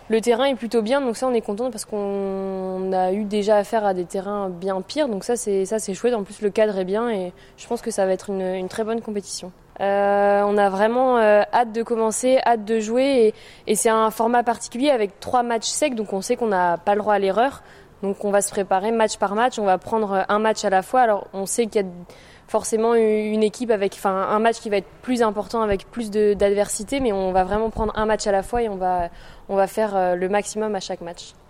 Le terrain est plutôt bien, donc ça on est content parce qu'on a eu déjà affaire à des terrains bien pires, donc ça c'est chouette. En plus le cadre est bien et je pense que ça va être une très bonne compétition. On a vraiment hâte de commencer, hâte de jouer et c'est un format particulier avec 3 matchs secs, donc on sait qu'on n'a pas le droit à l'erreur. Donc on va se préparer match par match, on va prendre un match à la fois. Alors on sait qu'il y a forcément une équipe avec un match qui va être plus important avec plus d'adversité, mais on va vraiment prendre un match à la fois et on va faire le maximum à chaque match.